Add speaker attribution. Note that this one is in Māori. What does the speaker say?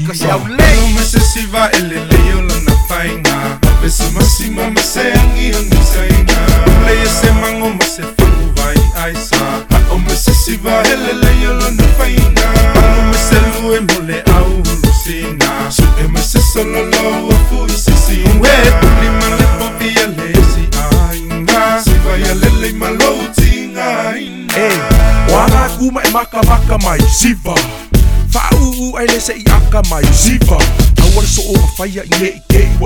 Speaker 1: kasi aulay
Speaker 2: Masasiva eleleyo lang na fainga Besi masima masengi ang isainga Playa se mango masefungu vai aisa Ako masasiva eleleyo lang na fainga Ano maselue mole au lusina Suke masesololo afu isisina Uli malepo via lesi ainga Siva ya lele malouti ngaina
Speaker 1: Wanga kuma e maka mai siva Fa'u ai le se i aka mai siva Awar so o mawhaia i nge i ke iwa